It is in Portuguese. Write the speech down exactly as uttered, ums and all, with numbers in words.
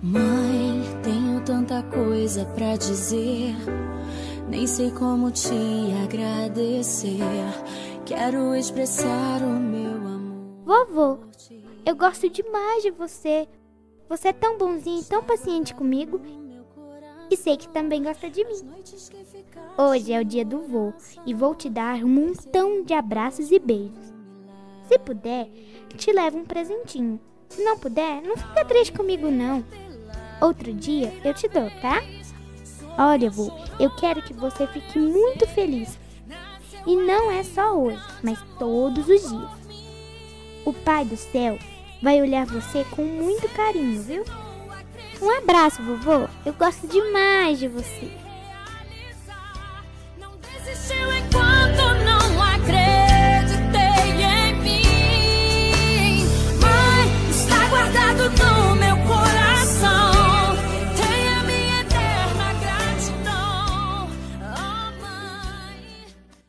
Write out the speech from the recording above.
Mãe, tenho tanta coisa pra dizer, nem sei como te agradecer. Quero expressar o meu amor. Vovô, eu gosto demais de você. Você é tão bonzinho e tão paciente comigo. E sei que também gosta de mim. Hoje é o dia do vô e vou te dar um montão de abraços e beijos. Se puder, te levo um presentinho. Se não puder, não fica triste comigo não. Outro dia eu te dou, tá? Olha, vô, eu quero que você fique muito feliz. E não é só hoje, mas todos os dias. O Pai do Céu vai olhar você com muito carinho, viu? Um abraço, vovô. Eu gosto demais de você.